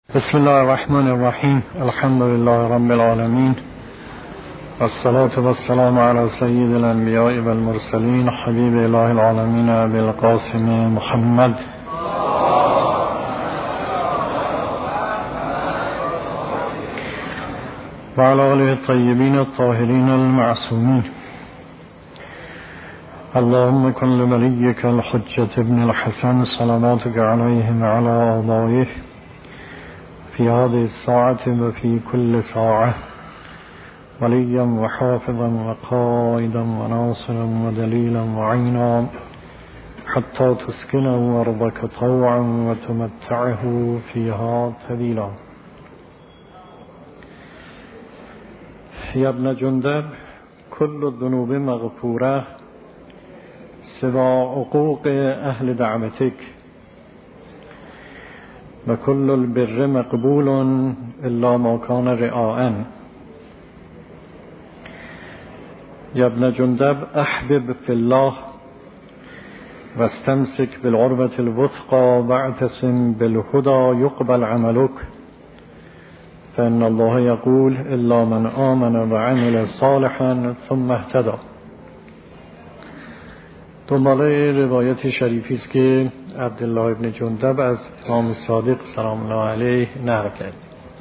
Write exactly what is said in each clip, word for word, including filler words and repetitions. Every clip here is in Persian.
بسم الله الرحمن الرحیم. الحمد لله رب العالمین والصلاة والسلام على سید الانبیاء والمرسلین حبیب اله العالمین ابی القاسم محمد و علی آله الطیبین الطاهرین المعصومین. اللهم کن لولیک الحجة ابن الحسن صلواتک علیه و علی آبائه في هذه الساعة وفي كل ساعة وليا وحافظا وقائدا وناصرا ودليلا وعينا حتى تسكنه أرضك طوعا وتمتعه فيها طويلا. يا ابن جندب كل الذنوب مغفورة سوى عقوق أهل دعوتك و کل البر مقبول الا ما کان رعاء. یا ابن جندب احبب فی الله واستمسک بالعروة الوثقى واعتصم بالهدى يقبل عملك فإن الله يقول الا من آمن وعمل صالحا ثم اهتدى. دنباله روایت شریفی است که عبدالله ابن جندب از امام صادق سلام الله علیه نقل کرد.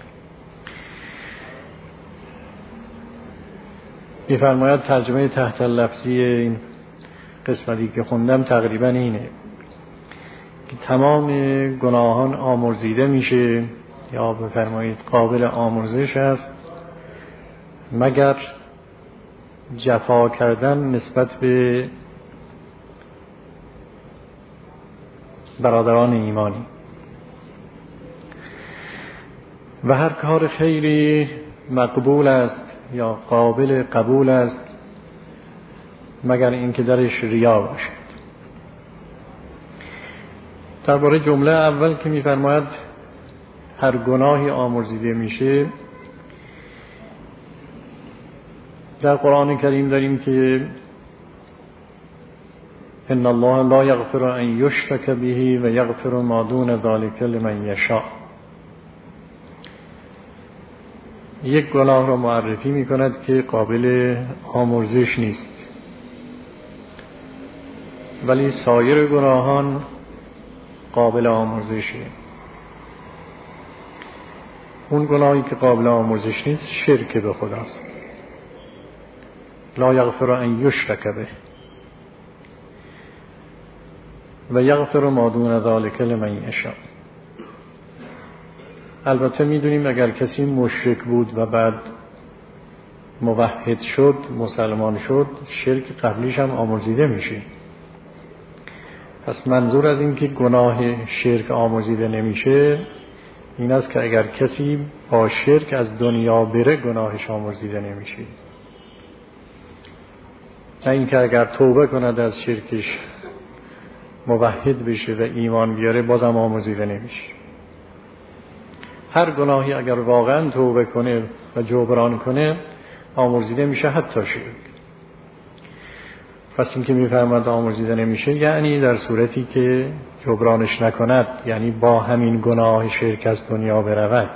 می‌فرماید ترجمه تحت لفظی این قسمتی که خوندم تقریبا اینه که تمام گناهان آمرزیده میشه یا بفرمایید قابل آمرزش است مگر جفا کردن نسبت به برادران ایمانی و هر کار خیری مقبول است یا قابل قبول است مگر اینکه درش ریا باشد. درباره جمله اول که می‌فرماید هر گناهی آمرزیده میشه، در قرآن کریم داریم که ان الله لا یغفر ان یشرک به و یغفر ما دون ذلک لمن یشاء. یک گناه را معرفی می کند که قابل آمرزش نیست، ولی سایر گناهان قابل آمرزشه. اون گناهی که قابل آمرزش نیست شرک به خداست. لا یغفر ان یشرک به و یغفر ما دون ذلک لمن یشاء. البته میدونیم اگر کسی مشرک بود و بعد موحد شد، مسلمان شد، شرک قبلیش هم آمرزیده میشه. پس منظور از این که گناه شرک آمرزیده نمیشه این است که اگر کسی با شرک از دنیا بره گناهش آمرزیده نمیشه، نه اینکه اگر توبه کند از شرکش موحد بشه و ایمان بیاره بازم آمرزیده نمیشه. هر گناهی اگر واقعا توبه کنه و جبران کنه آمرزیده میشه، حتی شرک. پس این که میفهمد آمرزیده نمیشه یعنی در صورتی که جبرانش نکند، یعنی با همین گناه شرک از دنیا برود.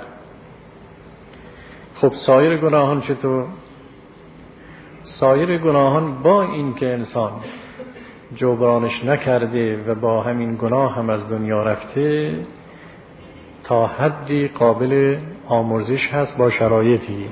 خب سایر گناهان چطور؟ سایر گناهان با این که انسان جبرانش نکرده و با همین گناه هم از دنیا رفته تا حدی قابل آمرزش هست با شرایطی.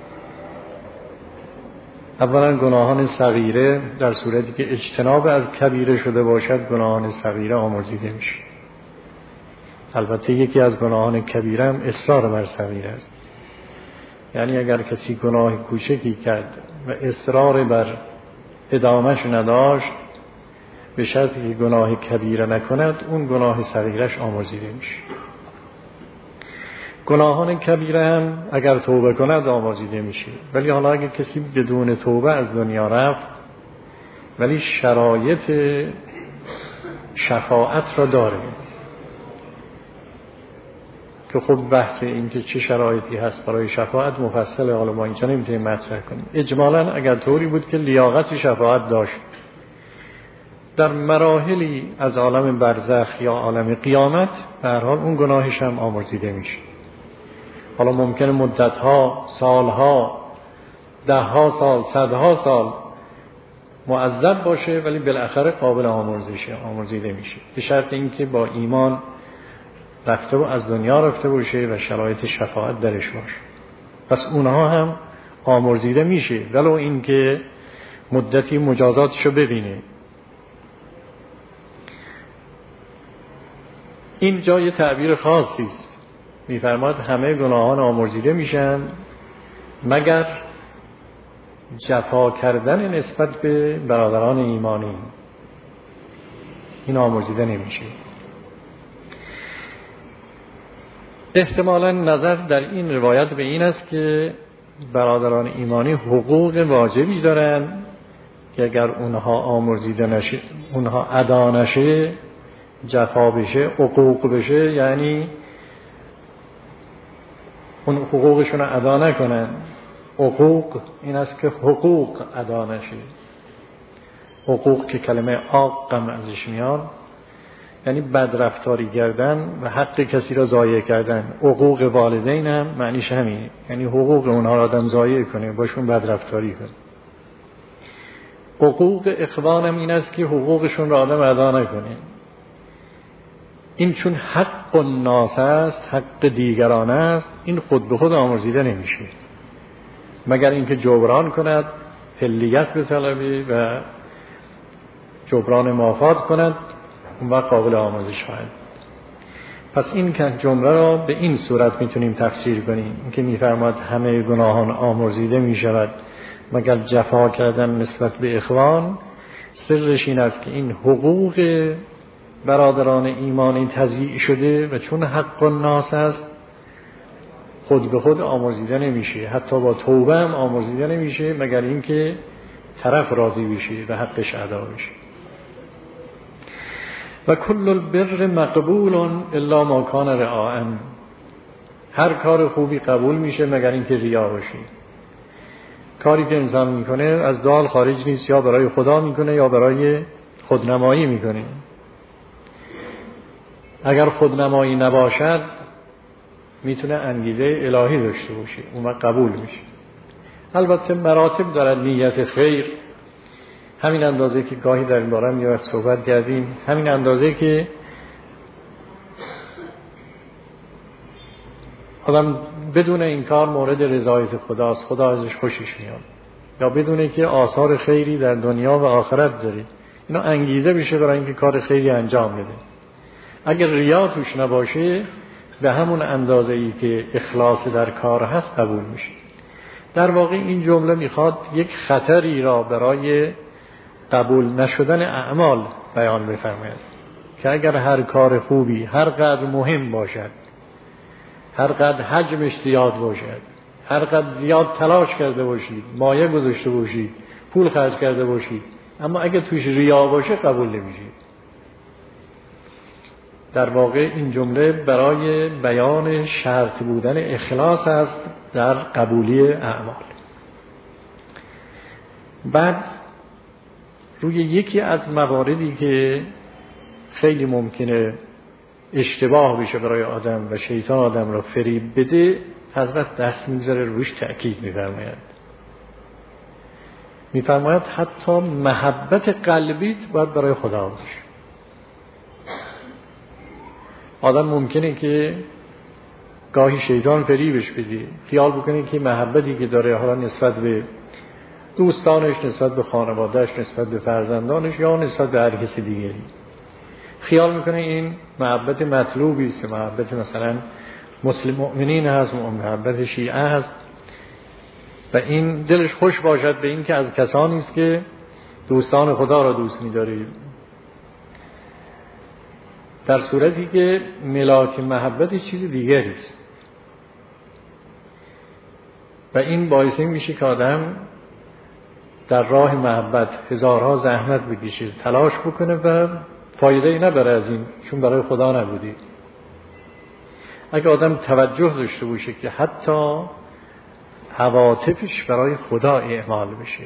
اولا گناهان صغیره در صورتی که اجتناب از کبیره شده باشد گناهان صغیره آمرزیده میشه. البته یکی از گناهان کبیره هم اصرار بر صغیره است، یعنی اگر کسی گناه کوچکی کرد و اصرار بر ادامهش نداشت به شرطی که گناه کبیره نکند اون گناه صغیرش آمرزیده میشه. گناهان کبیره هم اگر توبه کند آمرزیده میشه، ولی حالا اگر کسی بدون توبه از دنیا رفت ولی شرایط شفاعت را داره که خب بحث این که چه شرایطی هست برای شفاعت مفصله، حالا ما اینجا نمیتونیم مطرح کنیم. اجمالاً اگر طوری بود که لیاقت شفاعت داشت در مراحلی از عالم برزخ یا عالم قیامت، به هر حال اون گناهش هم آمرزیده میشه. حالا ممکنه مدتها، سالها، دهها سال، صدها سال معذب باشه، ولی بالاخره قابل آمرزشه، آمرزیده میشه، به شرط اینکه با ایمان رفته و از دنیا رفته باشه و شرایط شفاعت درش باشه. پس اونها هم آمرزیده میشه، ولو اینکه مدتی مجازاتشو ببینه. این جای تعبیر خاصی است. میفرماد همه گناهان آمرزیده میشن مگر جفا کردن نسبت به برادران ایمانی، این آمرزیده نمیشه. احتمالاً نظر در این روایت به این است که برادران ایمانی حقوق واجبی دارن که اگر اونها آمرزیده نشه، اونها ادا نشه، جفا بشه، حقوق بشه، یعنی اون حقوقشون رو ادا نکنن. حقوق این است که حقوق ادا نشه. حقوق که کلمه عاقم ازش میاد، یعنی بدرفتاری کردن و حق کسی را ضایع کردن. حقوق والدین هم معنیش همینه، یعنی حقوق اونها را آدم ضایع کنه، باشون بدرفتاری کنه. حقوق اخوان هم این است که حقوقشون را آدم ادا نکنه. این چون حق الناس است، حق دیگران است، این خود به خود آمرزیده نمیشه مگر اینکه جبران کند، حلیت بطلبه و جبران مافات کند، اون وقت قابل آمرزش خواهد. پس این که جمله را به این صورت میتونیم تفسیر کنیم، این که میفرماد همه گناهان آمرزیده میشود مگر جفا کردن نسبت به اخوان. سرش این است که این حقوق برادران ایمانی تضییع شده و چون حق الناس است خود به خود آمرزیده نمیشه، حتی با توبه هم آمرزیده نمیشه مگر اینکه طرف راضی بشه و حقش ادا بشه. و کل البر مقبول الا ما کان رعاء. هر کار خوبی قبول میشه مگر اینکه ریا باشه. کاری که انسان میکنه از دال خارج نیست، یا برای خدا میکنه یا برای خودنمایی میکنه. اگر خودنمایی نباشد میتونه انگیزه الهی داشته باشه، اون وقت قبول میشه. البته مراتب دارد نیت خیر، همین اندازه که گاهی در این باره میاد صحبت کردیم، همین اندازه که آدم بدون این کار مورد رضایت خداست، خدا ازش خوشش میاد، یا بدونه که آثار خیری در دنیا و آخرت داره، اینا انگیزه بشه برای اینکه کار خیری انجام بده. اگر ریا توش نباشه به همون اندازه‌ای که اخلاص در کار هست قبول میشه. در واقع این جمله میخواد یک خطری را برای قبول نشدن اعمال بیان بفرماید که اگر هر کار خوبی هر قدر مهم باشد، هر قدر حجمش زیاد باشد، هر قدر زیاد تلاش کرده باشید، مایه گذاشته باشید، پول خرج کرده باشید، اما اگر توش ریا باشه قبول نمیشه. در واقع این جمله برای بیان شرط بودن اخلاص است در قبولی اعمال. بعد روی یکی از مواردی که خیلی ممکنه اشتباه بشه برای آدم و شیطان آدم را فریب بده، حضرت دست میذاره روش تأکید میفرماید. میفرماید حتی محبت قلبیت باید برای خدا باشه. آدم ممکنه که گاهی شیطان فریبش بده، خیال بکنه که محبتی که داره حالا نسبت به دوستانش، نسبت به خانوادهش، نسبت به فرزندانش یا نسبت به هر کسی دیگری، خیال میکنه این محبت مطلوبی است، محبت مثلا مسلم مؤمنین هست، محبت شیعه هست، و این دلش خوش باشد به این که از کسانی است که دوستان خدا را دوست می‌داره، در صورتی که ملاک محبت چیز دیگری است. و این باعث میشه که آدم در راه محبت هزارها زحمت بکشه، تلاش بکنه و فایده‌ای نبره از این، چون برای خدا نبودی. اگه آدم توجه داشته باشه که حتی عواطفش برای خدا اعمال بشه،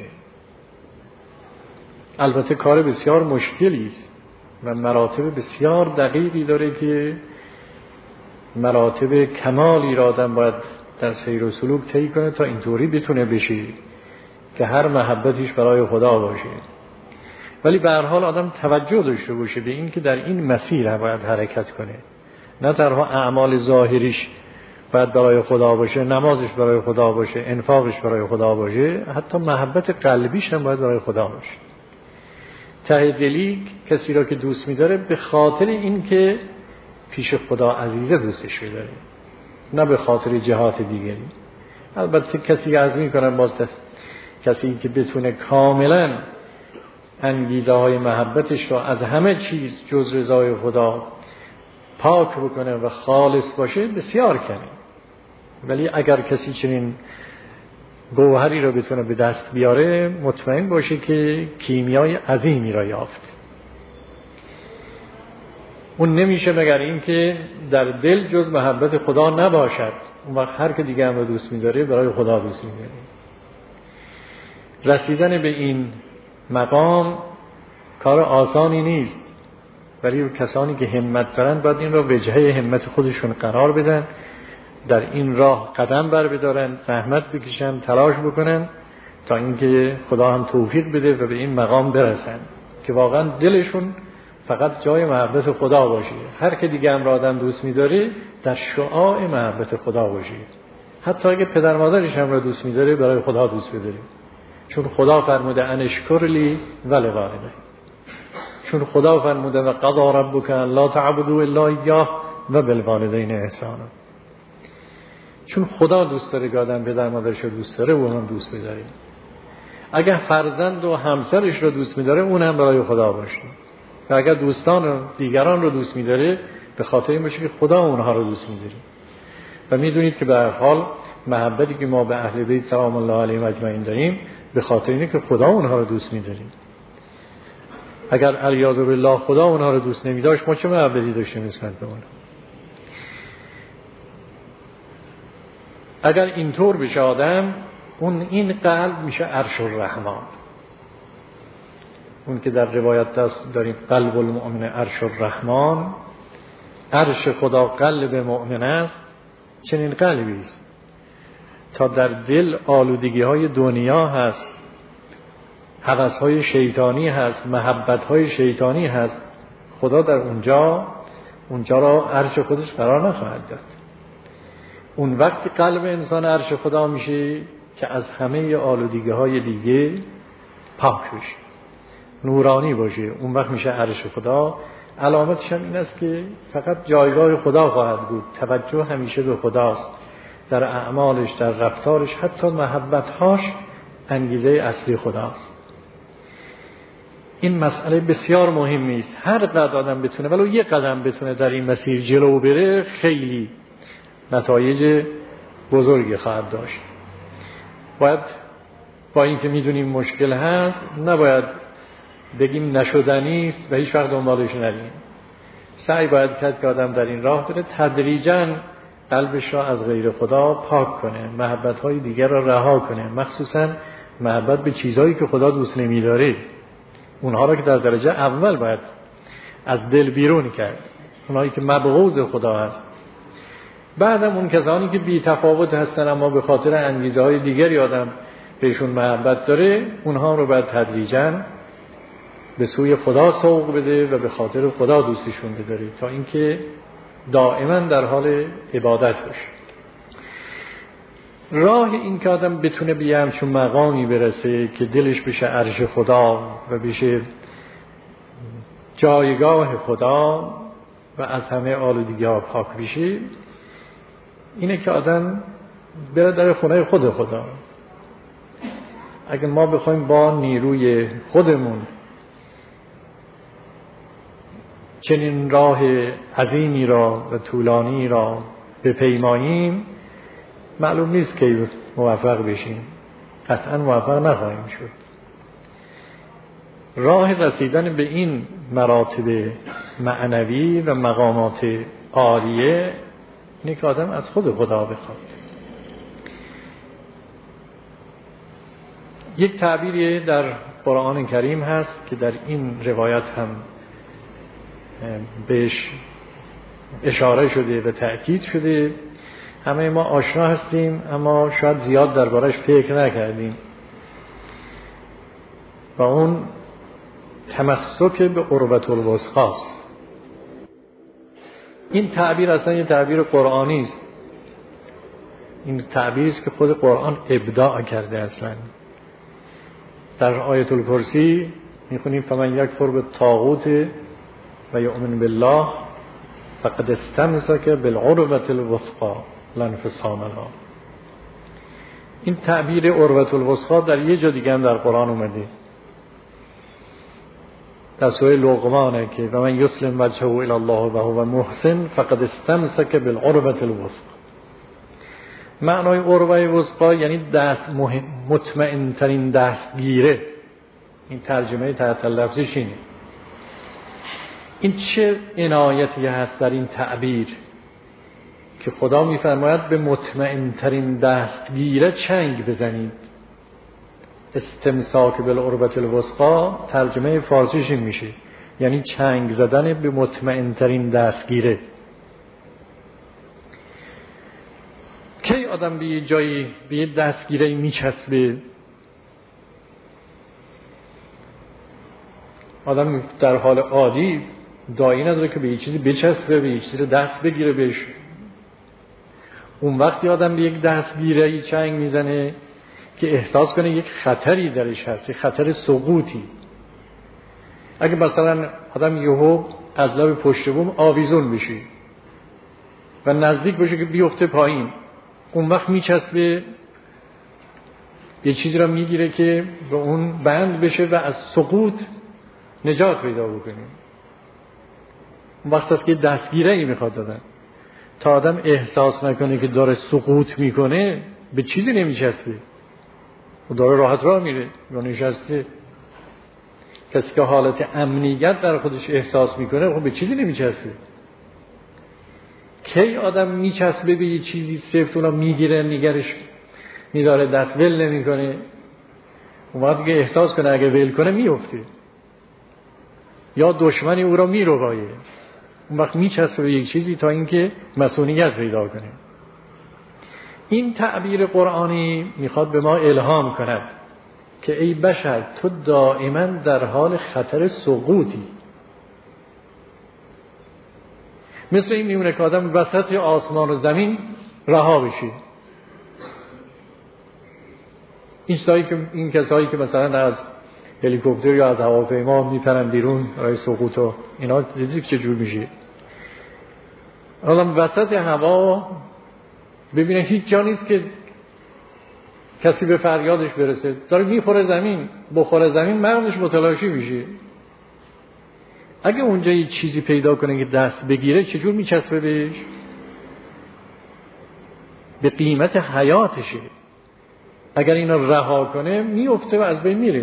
البته کار بسیار مشکلی است و مراتب بسیار دقیقی داره که مراتب کمالی را آدم باید در سیر و سلوک طی کنه تا اینطوری بتونه بشه که هر محبتیش برای خدا باشه. ولی به هر حال آدم توجه داشته باشه به این که در این مسیر باید حرکت کنه، نه تنها اعمال ظاهریش باید برای خدا باشه، نمازش برای خدا باشه، انفاقش برای خدا باشه، حتی محبت قلبیش هم باید برای خدا باشه. ته دلی کسی را که دوست می‌داره به خاطر این که پیش خدا عزیزه دوستش می‌داره، نه به خاطر جهات دیگری. البته کسی عرض می‌کنم باز کسی که بتونه کاملاً انگیزه های محبتش را از همه چیز جز رضای خدا پاک بکنه و خالص باشه بسیار کمه. ولی اگر کسی چنین گوهری را بتونه به دست بیاره مطمئن باشه که کیمیای عظیمی را یافت. اون نمیشه مگر این که در دل جز محبت خدا نباشد. اون وقت هر که دیگه هم رو دوست می‌داره برای خدا دوست می‌داره. رسیدن به این مقام کار آسانی نیست، ولی کسانی که همت دارن باید این را وجهه همت خودشون قرار بدن، در این راه قدم بر بدارن، زحمت بکشن، تلاش بکنن تا اینکه خدا هم توفیق بده و به این مقام برسن که واقعا دلشون فقط جای محبت خدا باشه. هر که دیگه هم را آدم دوست می‌داره در شعاع محبت خدا باشه. حتی اگه پدر مادرش هم را دوست می‌داره برای خدا دوست بداره، چون خدا فرموده ان اشکر لی ولوالدیک، چون خدا فرموده و قضا ربک لا تعبدوا الا ایاه و بالوالدین احسانا. چون خدا دوست داره که آدم پدر مادرش رو دوست داره و اونم دوست بداره. اگر فرزند و همسرش رو دوست می‌داره اونم برای خدا باشه. و اگر دوستان و دیگران رو دوست می‌داره به خاطر این باشه که خدا اونها رو دوست می‌داره. و می‌دونید که به هر حال محبتی که ما به اهل بیت سلام الله علیهم اجمعین داریم به خاطر اینه که خدا اونها رو دوست می‌داره. اگر علیاذ بالله خدا اونها رو دوست نمی‌داشت ما چه محبتی داشتیم نسبت به اونها؟ اگر اینطور بشه آدم، اون این قلب میشه عرش الرحمن. اون که در روایت دست داریم قلب المؤمن عرش الرحمن، عرش خدا قلب مؤمن است. چنین قلبی است تا در دل آلودگی های دنیا هست، هوس های شیطانی هست، محبت های شیطانی هست، خدا در اونجا اونجا را عرش خودش قرار نخواهد داد. اون وقت قلب انسان عرش خدا میشه که از همه آلودگی های دیگه پاک بشه، نورانی باشه. اون وقت میشه عرش خدا. علامتش هم این است که فقط جایگاه خدا خواهد بود، توجه همیشه به خداست، در اعمالش، در رفتارش، حتی محبتهاش انگیزه اصلی خداست. این مسئله بسیار مهمی است. هر قدر آدم بتونه ولو یک قدم بتونه در این مسیر جلو بره خیلی نتایج بزرگی خواهد داشت. باید با اینکه میدونیم مشکل هست نباید بگیم نشدنی است و هیچ وقت دنبالش نریم. سعی باید کرد که آدم در این راه بره، تدریجاً قلبش را از غیر خدا پاک کنه، محبت‌های دیگر را رها کنه، مخصوصاً محبت به چیزهایی که خدا دوست نمی‌داره. اونها را که در درجه اول باید از دل بیرون کرد، اونهایی که مبغوض خدا هست. بعدم اون کسانی که بی تفاوت هستن اما به خاطر انگیزه های دیگری آدم بهشون محبت داره، اونها رو باید تدریجاً به سوی خدا سوق بده و به خاطر خدا دوستشون بداره تا اینکه دائما در حال عبادت باشه. راه این که آدم بتونه به همچون مقامی برسه که دلش بشه عرش خدا و بشه جایگاه خدا و از همه آلودگی ها پاک بشه، اینه که آدم بره در خونه خود خدا. اگه ما بخوایم با نیروی خودمون چنین راه عظیمی را و طولانی را بپیماییم، معلوم نیست که موفق بشیم، قطعا موفق نخواهیم شد. راه رسیدن به این مراتب معنوی و مقامات عالیه اینه که آدم از خود خدا بخواد. یک تعبیری در قرآن کریم هست که در این روایت هم بهش اشاره شده و تأکید شده. همه ما آشنا هستیم اما شاید زیاد دربارش فکر نکردیم و اون تمسک به عروة الوثقی است. این تعبیر اصلا یه تعبیر قرآنی است. این تعبیری است که خود قرآن ابداع کرده. اصلا در آیت الکرسی میخونیم فمن یکفر بالطاغوت و یؤمن بالله فقد استمسک بالعروة الوثقی لا انفصام لها. این تعبیر عروة الوثقی در یه جا دیگه هم در قرآن اومده، در سوره لقمانه که و من یسلم وجهه الی الله و هو محسن فقد استمسک بالعروة الوثقی. معنای عروة الوثقی یعنی دست مطمئن ترین دستگیره. این ترجمه تحت لفظش اینه. این چه عنایتی هست در این تعبیر که خدا میفرماید به مطمئن ترین دستگیره چنگ بزنید. استمساک بالعروة الوثقی ترجمه فارسیش این میشه، یعنی چنگ زدن به مطمئن ترین دستگیره. کی آدم به یه جایی به یه دستگیره میچسبه؟ آدم در حال عادی دایی نداره که به یه چیزی بچسبه، به یه چیزی دست بگیره بهش. اون وقتی آدم به یک دستگیره چنگ میزنه که احساس کنه یک خطری درش هست، یک خطر سقوطی. اگه مثلا آدم یهو از لب پشت بوم آویزون بشه و نزدیک بشه که بیفته پایین، اون وقت میچسبه، یه چیزی را میگیره که به اون بند بشه و از سقوط نجات پیدا بکنه. اون وقت است که دستگیره ای میخواد دادن. تا آدم احساس نکنه که داره سقوط میکنه به چیزی نمیچسبه، و داره راحت راه میره یا نشسته. کسی که حالت امنیت در خودش احساس میکنه خب به چیزی نمیچسبه. کی آدم میچسبه به یه چیزی سفت اونو میگیره نگرش میداره دست ول نمیکنه، اون وقتی که احساس کنه اگه ول کنه میفته یا دشمنی او را میروایه، اون وقت میچسبه به یک چیزی تا اینکه مسئولیت پیدا کنه. این تعبیر قرآنی میخواد به ما الهام کند که ای بشر تو دائما در حال خطر سقوطی. مثل این میمونه که آدم وسط آسمان و زمین رها بشه. این کسایی که این کسایی که مثلا از هلیکوپتر یا از هواپیما میپرن بیرون برای سقوط و اینا، دیدید چه جور میشه؟ آدم وسط هوا ببینه هیچ جا نیست که کسی به فریادش برسه، داره میخوره زمین، بخوره زمین مغزش متلاشی میشه. اگه اونجا یه چیزی پیدا کنه که دست بگیره چجور میچسبه بهش؟ به قیمت حیاتشه. اگر اینو رها کنه میفته و از بین میره.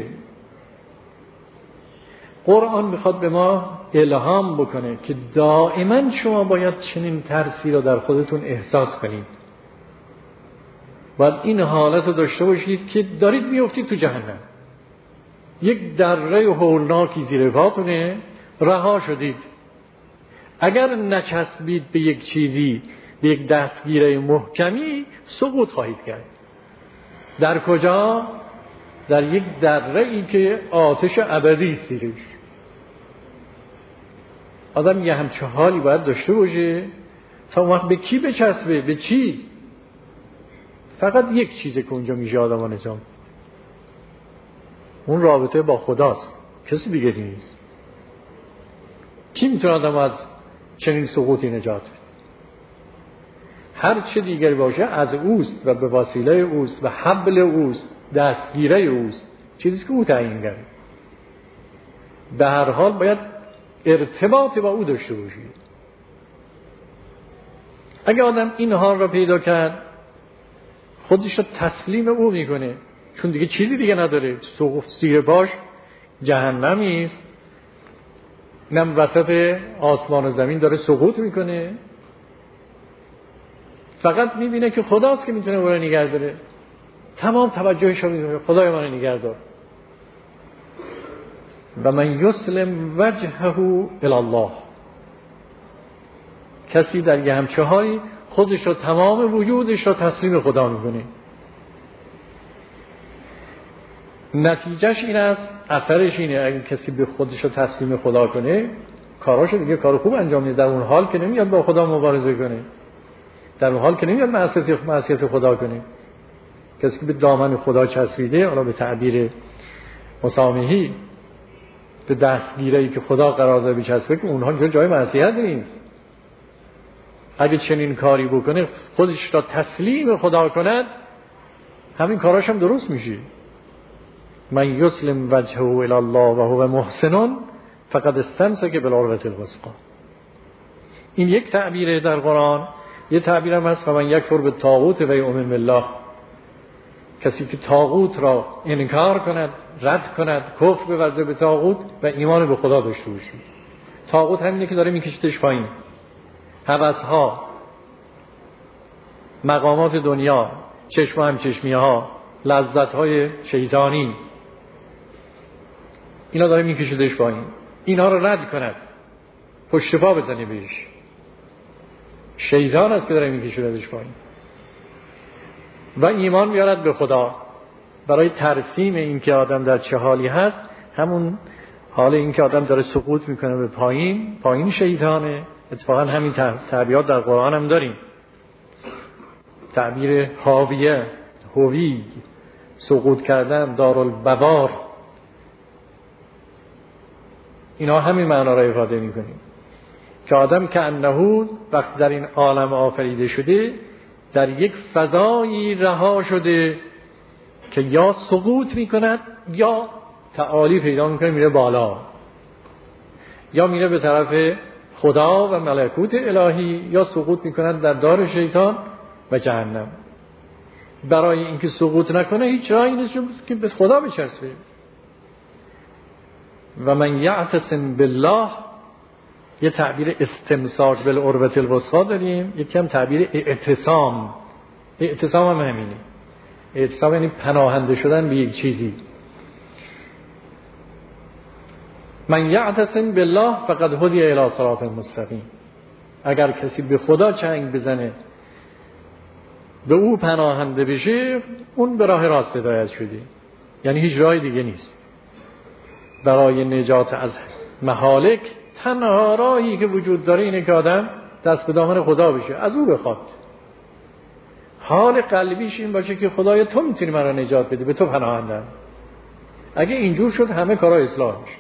قرآن میخواد به ما الهام بکنه که دائما شما باید چنین ترسی رو در خودتون احساس کنید. باید این حالت رو داشته باشید که دارید میفتید تو جهنم. یک دره هولناکی زیر پاتونه، رها شدید. اگر نچسبید به یک چیزی، به یک دستگیره محکمی، سقوط خواهید کرد. در کجا؟ در یک دره ای که آتش ابدی است زیرش. آدم یه همچه حالی باید داشته باشه تا اون وقت به کی بچسبه؟ به چی؟ فقط یک چیزه که اونجا میشه آدم ها نظام، اون رابطه با خداست، کسی دیگه نیست. کی میتونه آدم از چنین سقوطی نجات بده؟ هر چه دیگری باشه از اوست و به وسیله اوست و حبل اوست، دستگیره اوست، چیزی که او تعیین کرده. به هر حال باید ارتباط با او داشته باشید. اگه آدم این حال را پیدا کرد، خودش را تسلیم او میکنه، چون دیگه چیزی دیگه نداره. سقوط زیر پاش جهنمی است، نم وسط آسمان و زمین داره سقوط میکنه، فقط میبینه که خداست که میتونه او را نگه داره. تمام توجهش رو میکنه خدای من نگه دار. و من یسلم وجهه الی الله. کسی در یه همچه حالی خودش رو تمام وجودش رو تسلیم خدا میکنه. نتیجهش این است، اثرش اینه اگه کسی به خودش رو تسلیم خدا کنه کاراشو دیگه کار خوب انجام میده، در اون حال که نمیاد با خدا مبارزه کنه، در اون حال که نمیاد معصیت معصیت خدا کنه. کسی که به دامن خدا چسبیده، حالا به تعبیر مسامحی به دستگیره‌ای که خدا قرار داده بچسبه، که اونها جای جای معصیت نیست. اگه چنین کاری بکنه، خودش را تسلیم خدا کند، همین کاراش هم درست میشه. من یسلم وجهه الی الله و هو محسن فقد استمسک بالعروة الوثقی. این یک تعبیره در قرآن. یه تعبیر هم هست من یکفر بالطاغوت و یؤمن بالله. کسی که طاغوت را انکار کند، رد کند، کفر بورزه به طاغوت و ایمان به خدا داشته باشه. طاغوت همینه که داره میکشتش پایین. هوس‌ها، مقامات دنیا، چشم و همچشمیه ها، لذت‌های شیطانی، اینا داره میکشیدش پایین. اینا رو رد کند، پشت پا بزنی بهش. شیطان است که داره میکشیدش پایین. و ایمان بیارد به خدا. برای ترسیم این که آدم در چه حالی هست، همون حال این که آدم داره سقوط میکنه به پایین، پایین شیطانه. اتفاقا همین تعبیرات در قرآن هم داریم. تعبیر حاویه، هوی، سقوط کردن، دارالبوار، اینا همین معنا را ifade میکنیم که آدم که انه وقت در این عالم آفریده شده، در یک فضایی رها شده که یا سقوط میکند یا تعالی پیدا میکنه، میره بالا، یا میره به طرف خدا و ملکوت الهی، یا سقوط میکند در دار شیطان و جهنم. برای اینکه سقوط نکنه هیچ راهی نیست که به خدا بچسبه. و من یعتصم بالله، یه تعبیر استمساک بالعروة الوثقی داریم، یکی هم تعبیر اعتصام. اعتصام هم همینه. اعتصام یعنی پناهنده شدن به یک چیزی. من یعتصم بالله فقد هدی الی صراط مستقیم. اگر کسی به خدا چنگ بزنه، به او پناهنده بشه، اون به راه راست هدایت شده. یعنی هیچ راه دیگه نیست برای نجات از مهالک. تنها راهی که وجود داره اینه که آدم دست به دامن خدا بشه، از او بخواد. حال قلبیش این باشه که خدایا تو میتونی من را نجات بدی، به تو پناهندم. اگه اینجور شد همه کارا اصلاح میشه.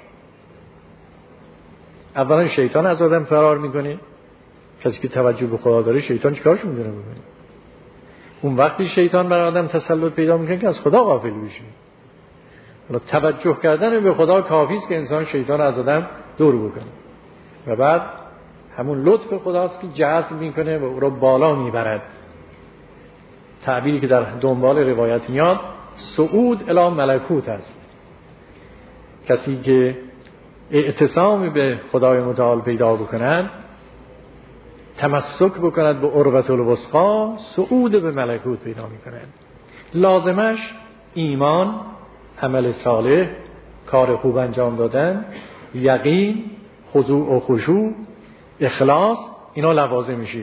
اولا شیطان از آدم فرار میکنه. کسی که توجه به خدا داره، شیطان چیکارش میدونه بکنه؟ اون وقتی شیطان بر آدم تسلط پیدا میکنه که از خدا غافل بشه. حالا توجه کردن به خدا کافی است که انسان شیطان از آدم دور بکنه. و بعد همون لطف خداست که جذب میکنه و او رو بالا میبرد. تعبیری که در دنبال روایت میاد، صعود الی ملکوت است. کسی که اعتصام به خدای متعال پیدا بکند، تمسک بکند به عروة الوثقی، صعود به ملکوت پیدا میکند. لازمش ایمان، عمل صالح، کار خوب انجام دادن، یقین، خضوع و خشوع، اخلاص، اینا لوازم میشه.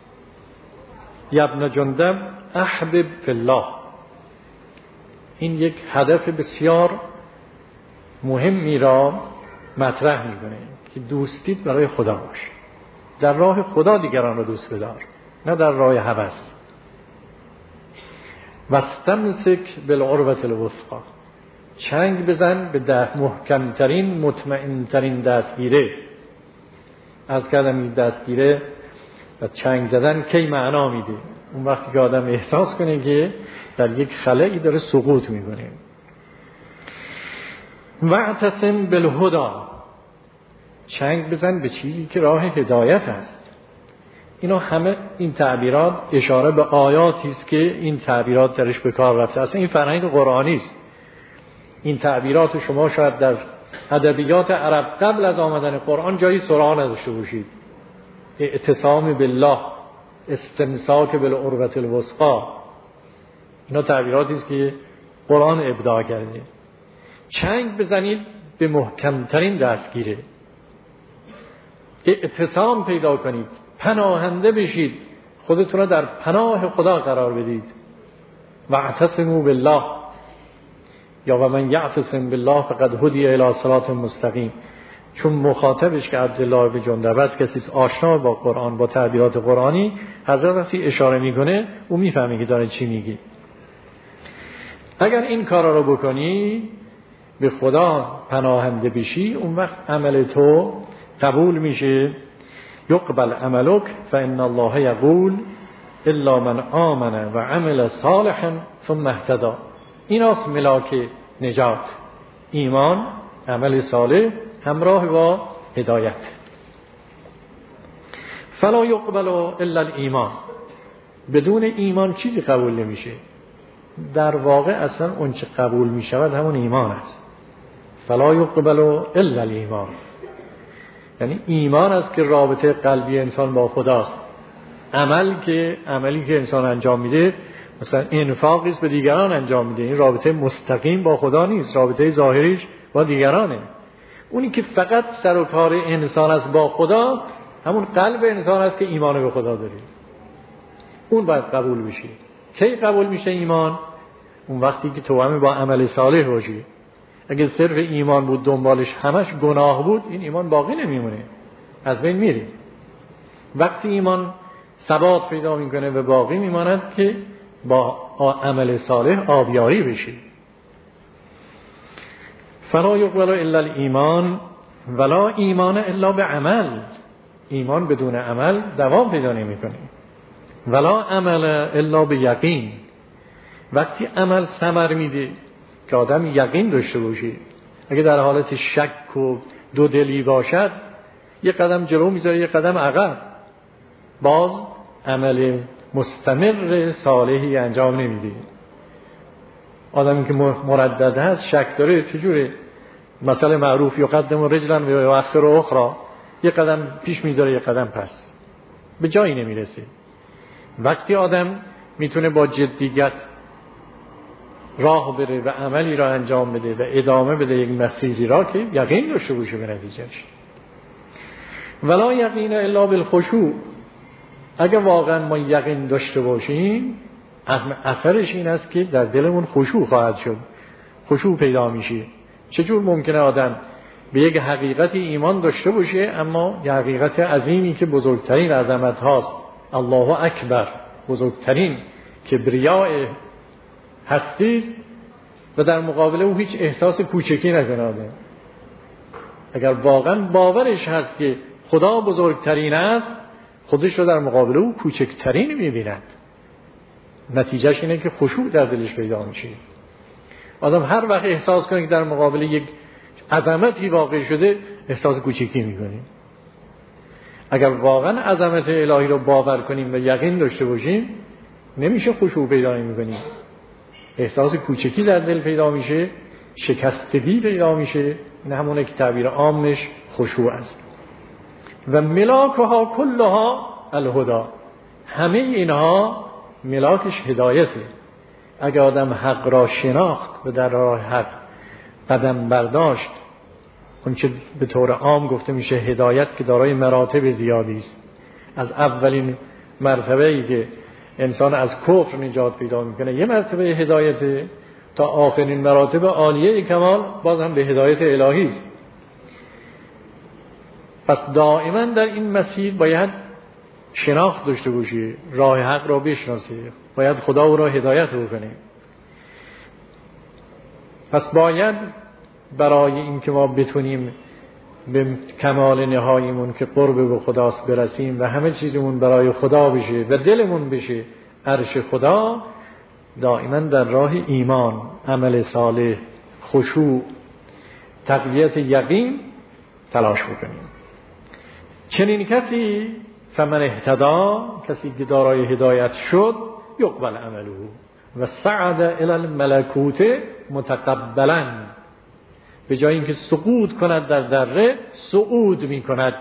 یبن جندب احبب فی الله. این یک هدف بسیار مهمی را مطرح میکنه که دوستیت برای خدا باشه. در راه خدا دیگران را دوست بدار، نه در راه هوس. واستمسک بالعروة الوثقی. چنگ بزن به ده محکمترین، مطمئنترین دستگیره. از کردم این دستگیره و چنگ زدن کی معنا میده؟ اون وقتی که آدم احساس کنه که در یک خلایی داره سقوط میکنه. واعتصم بالهدی. چنگ بزن به چیزی که راه هدایت است. اینا همه این تعبیرات اشاره به آیاتی است که این تعبیرات درش به کار رفته. اصلا این فرهنگ قرآنی است. این تعبیرات شما شاید در ادبیات عرب قبل از آمدن قرآن جایی سراغ نداشته باشید. اعتصام بالله، استمساک بالعروة الوثقی، اینا تعبیراتی است که قرآن ابداع کرده. چنگ بزنید به محکمترین دستگیره. اعتصام پیدا کنید، پناهنده بشید، خودتون رو در پناه خدا قرار بدید. واعتصموا بالله، یا و من یعتصم بالله فقد هدی الی صراط مستقیم. چون مخاطبش که عبدالله بن جندب است، کسی آشنا با قرآن، با تعبیرات قرآنی، حضرت وقتی اشاره میکنه اون میفهمه که داره چی میگه. اگر این کارا رو بکنی، به خدا پناهنده بشی، اون وقت عمل تو قبول میشه. یقبل عملک فان الله یقول الا من آمن و عمل صالحا ثم اهتدى. ایناست ملاک نجات، ایمان، عمل صالح همراه با هدایت. فلا یقبل الا الایمان، بدون ایمان چیزی قبول نمیشه. در واقع اصلا اون چه قبول میشود همون ایمان است. فلا یقبل الا الایمان، یعنی ایمان است که رابطه قلبی انسان با خداست. عمل که عملی که انسان انجام میده، مثلا انفاقی است به دیگران انجام میده، این رابطه مستقیم با خدا نیست، رابطه ظاهریش با دیگرانه. اونی که فقط سر و کار انسان است با خدا، همون قلب انسان است که ایمان به خدا داره. اون باید قبول بشه. کی قبول میشه ایمان؟ اون وقتی که توأم با عمل صالح باشی. اگه صرف ایمان بود دنبالش همش گناه بود، این ایمان باقی نمیمونه، از بین میره. وقتی ایمان ثبات پیدا میکنه و باقی میماند که با عمل صالح آبیاری بشی. فلا یقبل الا الایمان ولا ایمان الا بعمل. ایمان بدون عمل دوام پیدا نمیکنه. ولا عمل الا بیقین. وقتی عمل ثمر میده که آدم یقین داشته باشه. اگه در حالت شک و دو دلی باشد، یه قدم جلو میذاره یه قدم عقب، باز عمل مستمر صالحی انجام نمیده. آدمی که مردد هست، شک داره، چجوره؟ مثلا معروف یقدم رجلا و یؤخر اخرى، یه قدم پیش میذاره یه قدم پس، به جایی نمیرسه. وقتی آدم میتونه با جدیت راه بره و عملی را انجام بده و ادامه بده یک مسیری را، که یقین داشته باشه به نتیجهش. ولا یقین الا بالخشوع. اگه واقعا ما یقین داشته باشیم، اثرش این است که در دلمون خشوع خواهد شد، خشوع پیدا میشه. چجور ممکنه آدم به یک حقیقتی ایمان داشته باشه، اما یک حقیقت عظیمی که بزرگترین عظمت هاست، الله اکبر، بزرگترین کبریاء هستی است، و در مقابله او هیچ احساس کوچکی نکنه آدم. اگر واقعا باورش هست که خدا بزرگترین است، خودش رو در مقابله او کوچکترین میبیند. نتیجهش اینه که خشوع در دلش پیدا میشه. آدم هر وقت احساس کنه که در مقابله یک عظمتی واقع شده، احساس کوچکی میکنیم. اگر واقعا عظمت الهی رو باور کنیم و یقین داشته باشیم، نمیشه خشوع پیدا نمیکنیم. احساس کوچکی در دل پیدا میشه، شکستگی پیدا میشه. این همونه که تعبیر عامش خشوع است. و ملاکها کلها الهدى. همه اینها ملاکش هدایته. اگر آدم حق را شناخت و در راه حق قدم برداشت، اون چه به طور عام گفته میشه هدایت، که دارای مراتب زیادی است. از اولین مرتبه‌ای که انسان از کفر نجات پیدا میکنه یه مرتبه هدایت، تا آخرین مراتب عالیه کمال باز هم به هدایت الهی است. پس دائما در این مسیر باید شناخت داشته باشی، راه حق را بشناسی، باید خدا او را هدایت بکنه. پس باید برای این که ما بتونیم به کمال نهاییمون که قرب به خداست برسیم و همه چیزمون برای خدا بشه و دلمون بشه عرش خدا، دائما در راه ایمان، عمل صالح، خشوع، تقویت یقین تلاش بکنیم. چنین کسی فمن اهتدا، کسی که دارای هدایت شد، یقبل عمله و صعد الی الملکوت متقبلا. به جای اینکه سقوط کند در دره، صعود می کند.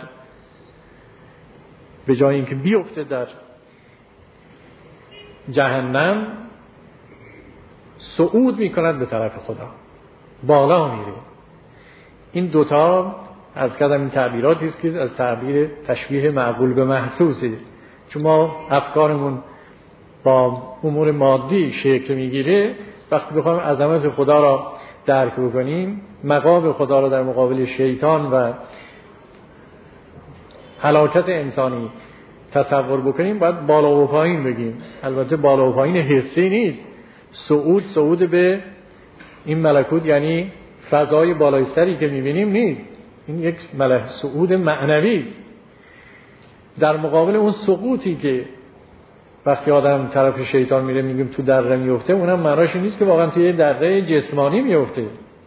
به جای اینکه بیفته در جهنم، صعود می کند به طرف خدا، بالا میره. این دوتا از کدام این تعبیراتی است که از تعبیر تشبیه معقول به محسوسه. چون ما افکارمون با امور مادی شکل میگیره، وقتی بخوایم عظمت خدا را درک بکنیم، مقام خدا را در مقابل شیطان و هلاکت انسانی تصور بکنیم، باید بالا و پایین بگیم. البته بالا و پایین حسی نیست. صعود صعود به این ملکوت یعنی فضای بالای سری که میبینیم نیست، این یک ملک صعود معنوی است. در مقابل اون سقوطی که وقتی آدم طرف شیطان میره میگیم تو دره میفته، اونم معناش نیست که واقعا توی دره جسمانی میفته.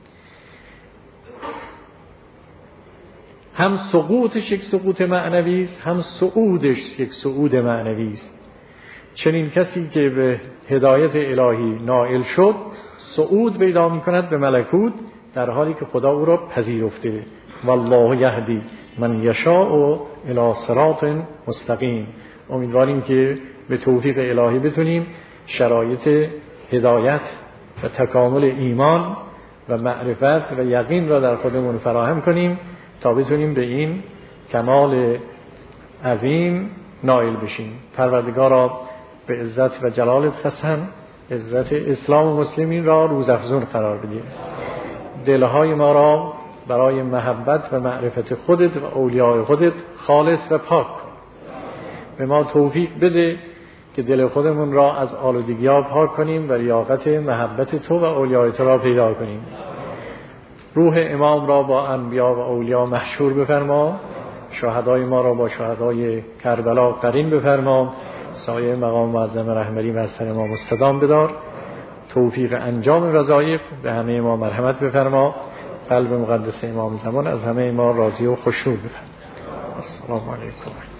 هم سقوطش یک سقوط معنوی است، هم صعودش یک صعود معنوی است. چنین کسی که به هدایت الهی نائل شد صعود پیدا میکند به ملکوت، در حالی که خدا او را پذیرفته. والله یهدی من یشاء الی صراط مستقیم. امیدواریم که به توفیق الهی بتونیم شرایط هدایت و تکامل ایمان و معرفت و یقین را در خودمون فراهم کنیم تا بتونیم به این کمال عظیم نائل بشیم. پروردگارا به عزت و جلالت قسم، عزت اسلام و مسلمین را روزافزون قرار بدیم. دلهای ما را برای محبت و معرفت خودت و اولیاء خودت خالص و پاک کن. به ما توفیق بده که دل خودمون را از آلودگی‌ها پاک کنیم و لیاقت محبت تو و اولیاء تو را پیدا کنیم. روح امام را با انبیا و اولیاء محشور بفرما، شهدای ما را با شهدای کربلا قرین بفرما، سایه مقام معظم رحمتی بر سر ما مستدام بدار. توفیق انجام وظایف به همه ما مرحمت بفرما. قلب مقدس امام زمان از همه ما راضی و خشنود بفرما. السلام علیکم.